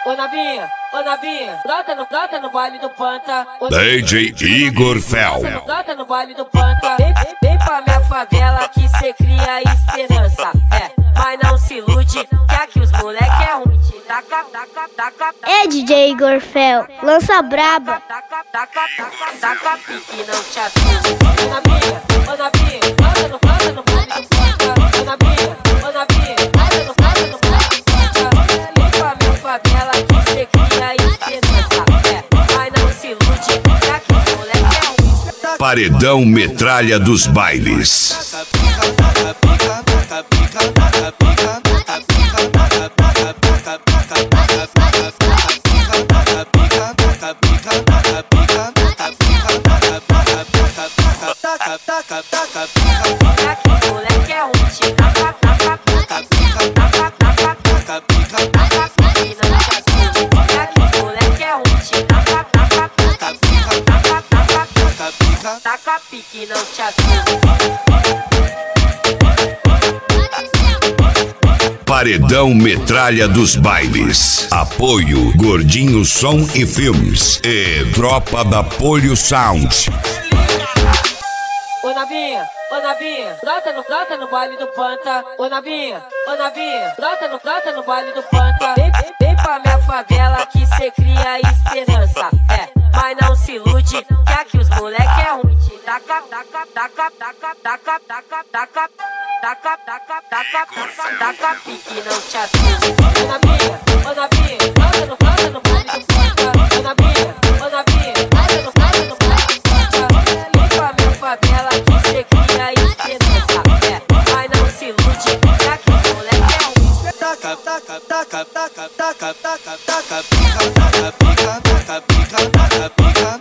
Ô Nabinha, brota no baile do Panta. DJ Igor Fel. Brota no baile do Panta. Vem pra minha favela que cê cria esperança. Mas não se ilude, que aqui os moleque é ruim. É DJ Igor Fel, lança braba. Taca pique, não te assuste. Ô Nabinha, brota no baile do Panta. Ô Nabinha, brota no baile do Panta. Vem pra minha favela que cê cria esperança. Mas não se ilude, que aqui os moleque é ruim. Paredão Metralha dos Bailes. Taca pique, não te assuste. Paredão Metralha dos Bailes. Apoio Gordinho Som e Filmes e Tropa da Polio Sound. Ô Nabinha, brota no baile do Panta. Ô Nabinha, brota no baile do Panta. Vem pra minha favela que cê cria esperança. Mas não se ilude, que aqui os moleque é ruim. Taca pique, não te assuste. Ô Nabinha, brota no baile do Panta. Ô Nabinha, brota no baile do Panta. Vem pra minha favela que cê cria esperança. Mas não se ilude, que aqui os moleque é ruim. Taca pica,